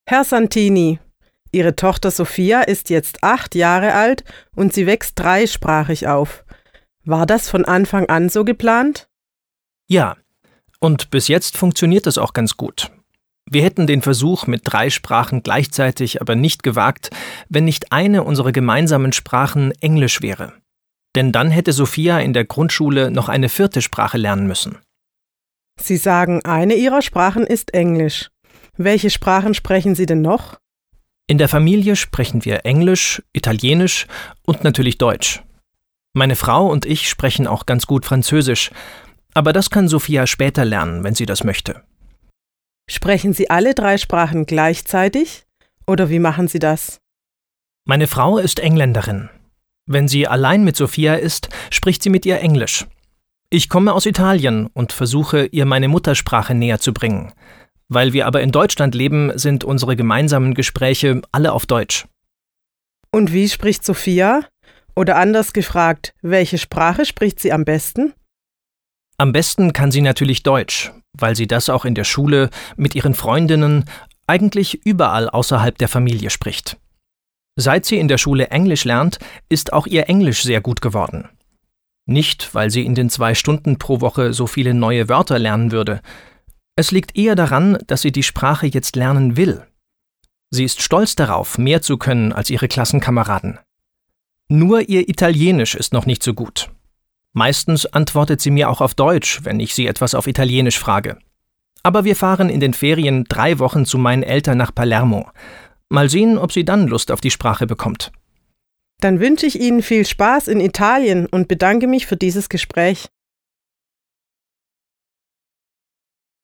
Herr Santini, Ihre Tochter Sophia ist jetzt 8 Jahre alt und sie wächst dreisprachig auf. War das von Anfang an so geplant? Ja, und bis jetzt funktioniert es auch ganz gut. Wir hätten den Versuch mit 3 Sprachen gleichzeitig aber nicht gewagt, wenn nicht eine unserer gemeinsamen Sprachen Englisch wäre. Denn dann hätte Sophia in der Grundschule noch eine 4. Sprache lernen müssen. Sie sagen, eine Ihrer Sprachen ist Englisch. Welche Sprachen sprechen Sie denn noch? In der Familie sprechen wir Englisch, Italienisch und natürlich Deutsch. Meine Frau und ich sprechen auch ganz gut Französisch, aber das kann Sophia später lernen, wenn sie das möchte. Sprechen Sie alle 3 Sprachen gleichzeitig? Oder wie machen Sie das? Meine Frau ist Engländerin. Wenn sie allein mit Sophia ist, spricht sie mit ihr Englisch. Ich komme aus Italien und versuche, ihr meine Muttersprache näher zu bringen. Weil wir aber in Deutschland leben, sind unsere gemeinsamen Gespräche alle auf Deutsch. Und wie spricht Sophia? Oder anders gefragt, welche Sprache spricht sie am besten? Am besten kann sie natürlich Deutsch, weil sie das auch in der Schule, mit ihren Freundinnen, eigentlich überall außerhalb der Familie spricht. Seit sie in der Schule Englisch lernt, ist auch ihr Englisch sehr gut geworden. Nicht, weil sie in den 2 Stunden pro Woche so viele neue Wörter lernen würde. Es liegt eher daran, dass sie die Sprache jetzt lernen will. Sie ist stolz darauf, mehr zu können als ihre Klassenkameraden. Nur ihr Italienisch ist noch nicht so gut. Meistens antwortet sie mir auch auf Deutsch, wenn ich sie etwas auf Italienisch frage. Aber wir fahren in den Ferien 3 Wochen zu meinen Eltern nach Palermo. Mal sehen, ob sie dann Lust auf die Sprache bekommt. Dann wünsche ich Ihnen viel Spaß in Italien und bedanke mich für dieses Gespräch.